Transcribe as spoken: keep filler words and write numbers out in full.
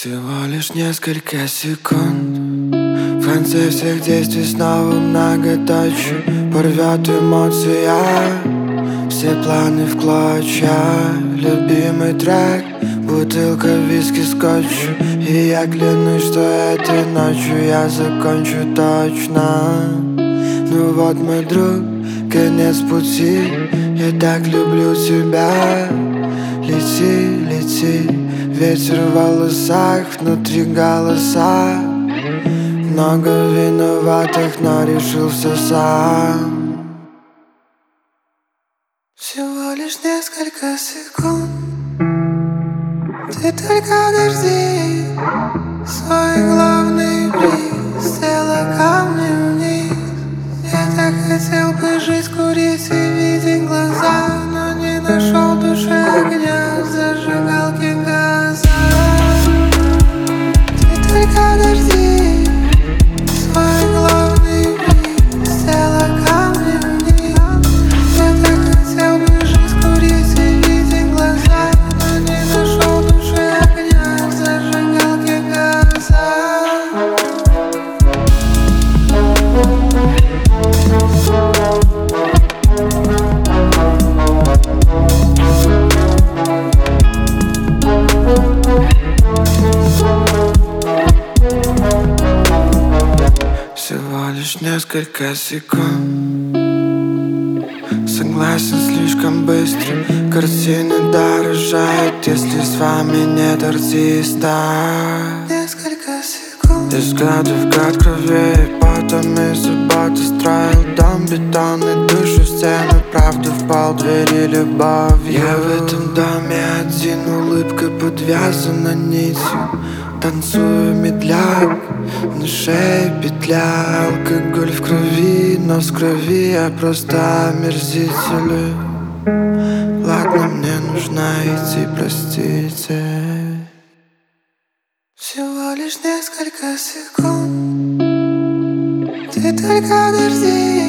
Всего лишь несколько секунд, в конце всех действий снова многоточие. Порвет эмоция, все планы в клочья. Любимый трек, бутылка виски, скотч. И я клянусь, что этой ночью я закончу точно. Ну вот, мой друг, конец пути. Я так люблю тебя. Лети, лети, ветер в волосах, внутри голоса. Много виноватых, но решился сам. Всего лишь несколько секунд, ты только дожди свой главный приз, тело камни вниз. Я так хотел бы жить, курить и видеть глаза, но не нашел в душе огня, зажигалки газа. Ты только дожди свой главный приз, тело камни вниз. Я так хотел бы жить, курить и видеть глаза, но не нашел в душе огня, зажигалки газа. Всего лишь несколько секунд, согласен, слишком быстро. Картины дорожают, если с вами нет артиста. Несколько секунд, из года в год крови, потом из заботы строил дом, бетонный, душу в стену, правду в пол, двери, любовь. Я в этом доме один, улыбка подвязана нитью. Танцую медляк, на шее петля. Алкоголь в крови, но с крови я просто омерзитель. Ладно, мне нужно идти, простите. Всего лишь несколько секунд, ты только дожди